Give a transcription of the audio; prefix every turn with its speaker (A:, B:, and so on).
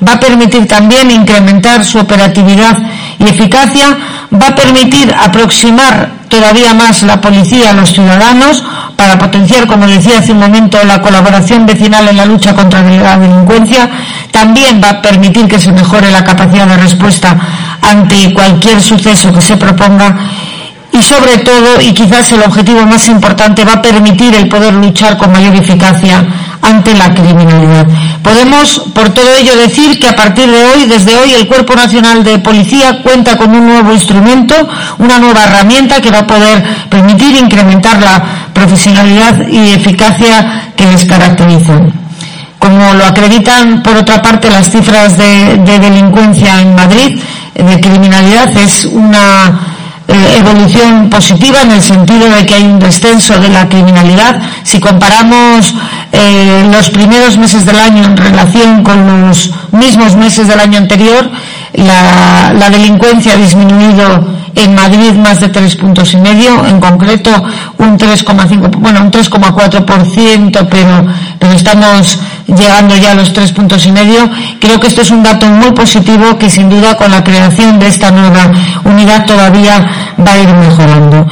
A: va a permitir también incrementar su operatividad y eficacia, va a permitir aproximar todavía más la policía a los ciudadanos para potenciar, como decía hace un momento, la colaboración vecinal en la lucha contra la delincuencia. También va a permitir que se mejore la capacidad de respuesta ante cualquier suceso que se proponga y, sobre todo, y quizás el objetivo más importante, va a permitir el poder luchar con mayor eficacia ante la criminalidad. Podemos, por todo ello, decir que a partir de hoy, desde hoy, el Cuerpo Nacional de Policía cuenta con un nuevo instrumento, una nueva herramienta que va a poder permitir incrementar la profesionalidad y eficacia que les caracterizan. Como lo acreditan, por otra parte, las cifras de delincuencia en Madrid, de criminalidad, es una evolución positiva en el sentido de que hay un descenso de la criminalidad. Si comparamos los primeros meses del año en relación con los mismos meses del año anterior, la delincuencia ha disminuido en Madrid más de 3,5 puntos, en concreto un 3,5, un 3,4%, pero estamos llegando ya a los 3,5 puntos. Creo que esto es un dato muy positivo que sin duda con la creación de esta nueva unidad todavía va a ir mejorando.